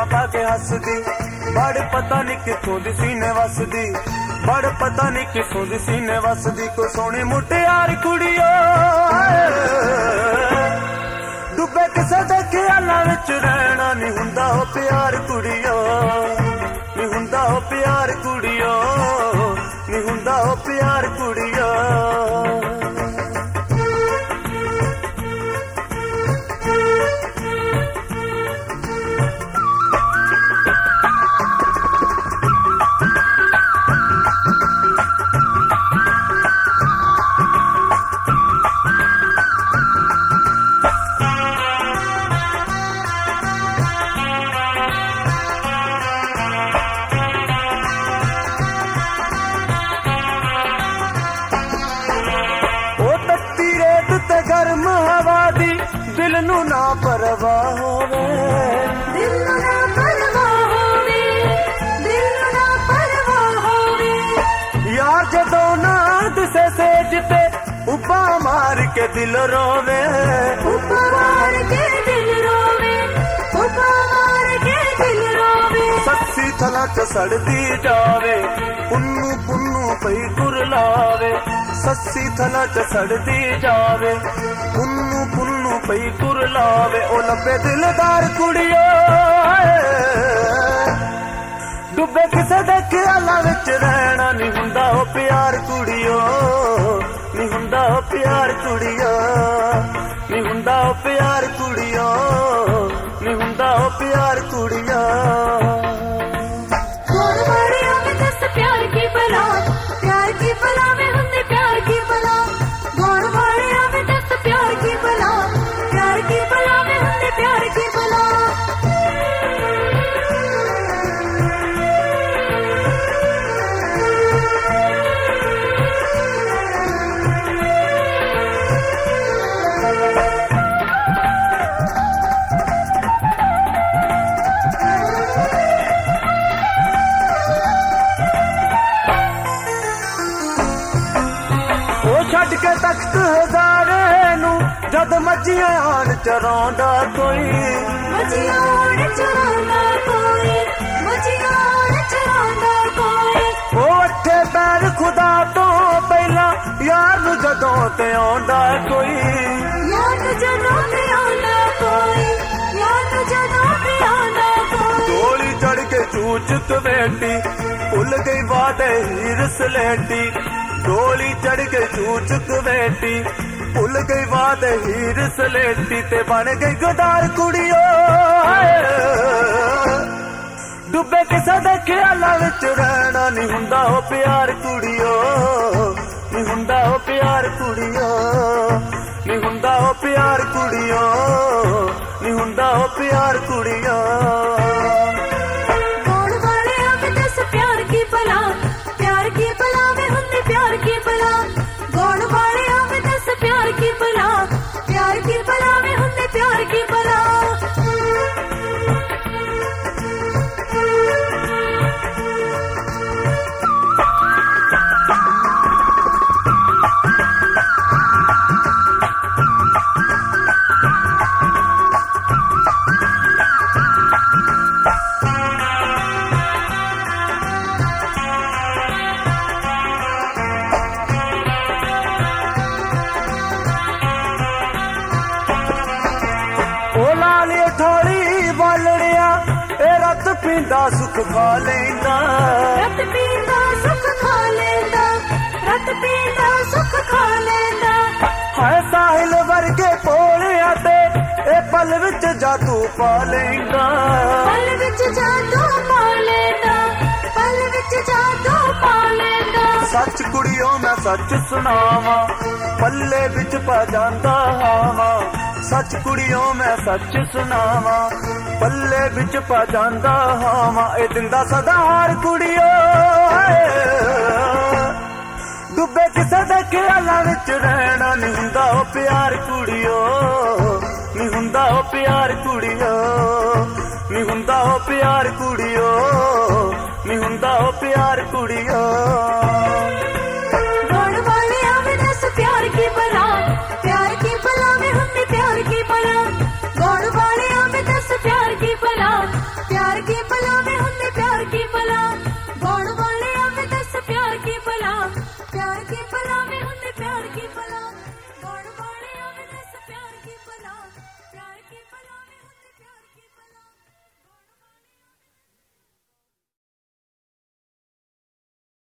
पा के हसदी बड़ पता नहीं किथों दी सीने वसदी बड़ पता नहीं किथों दी सीने वसदी कोई सोहनी मुटियार कुड़ियो डुबे किसे दे ख्यालां विच रहना नहीं हुंदा ओ प्यार कुड़ियो नहीं हुंदा ओ प्यार कुड़ियो नहीं हुंदा ओ प्यार कुड़ियो गर्म हवा दी दिल नू ना परवाह होवे दिल नू ना परवाह होवे दिल नू ना परवाह होवे यार जदों ना दिसे सेज पे उबा मार के दिल रोवे उबा मार के दिल रोवे उबा मार के दिल रोवे सस्सी थला च सड़दी जावे पुन्नू पुन्नू पई कुरलावे सस्सी थला च सड़दी जावे पुन्नू पुन्नू पई कुरलावे ओ लब्बे दिलदार कुड़ियो डुबे किसे दे ख्यालां विच रहना नहीं हुंदा ओ प्यार कुड़ियो नहीं हुंदा ओ प्यार कुड़ियो नहीं हुंदा ओ प्यार कुड़ियो नहीं हुंदा ओ प्यार कुड़ियो प्यार की बला में हुंदे प्यार की बला गौर वालिया में दस प्यार की बला में हुंदे प्यार की बला छड़ के तख्त हजारे नू जद मजियां आन चरांदा कोई मजियां आन चरांदा कोई मजियां आन चरांदा कोई ओ अठे पैर खुदा तो पहला यार नू जदों ते आंदा कोई यार नू जदों ते आंदा कोई यार नू जदों ते आंदा कोई डोली चढ़ के चूचक बेटी भुल गई वादे हीर सलेटी डोली चढ़ के चूचक बेटी भुल गई बात हीर सलेटी ते बन गई गदार कुड़ियो डुबे किसे दे ख्यालां विच रहना नहीं हुंदा ओ प्यार कुड़ियो नहीं हुंदा ओ प्यार कुड़ियो नहीं हुंदा ओ प्यार कुड़ियो नहीं हुंदा ओ प्यार कुड़ियो प्यार की बला में हुंदे प्यार की बला गौड़ वाले में दस प्यार की बला में हुंदे प्यार की बला पींदा सुख खा लेंदा रत पींदा सुख खा लेंदा रत पींदा सुख खा लेंदा हाय साहिल वर्गे भोलिया ते ए पल विच जादू पा लेंदा पल विच जादू पा लेंदा पल विच जादू पा लेंदा सच कुड़ियों मैं सच सुनावा पल्ले विच पा जांदा हावा सच कुड़ियों मैं सच सुनावा पल्ले विच पा जांदा हावा ए दिंदा सदा हार कुड़ियो डुबे किसे दे ख्यालां विच रहना नहीं हुंदा ओ प्यार कुड़ियो नहीं हुंदा ओ प्यार कुड़ियो नहीं हुंदा ओ प्यार कुड़ियो नहीं हुंदा ओ प्यार कुड़ियो गौड़ वालिया में दस प्यार की बला में हुंदी प्यार की बला गौड़ वालिया में दस प्यार की बला प्यार पला, प्यार की पला में होते प्यार की पला।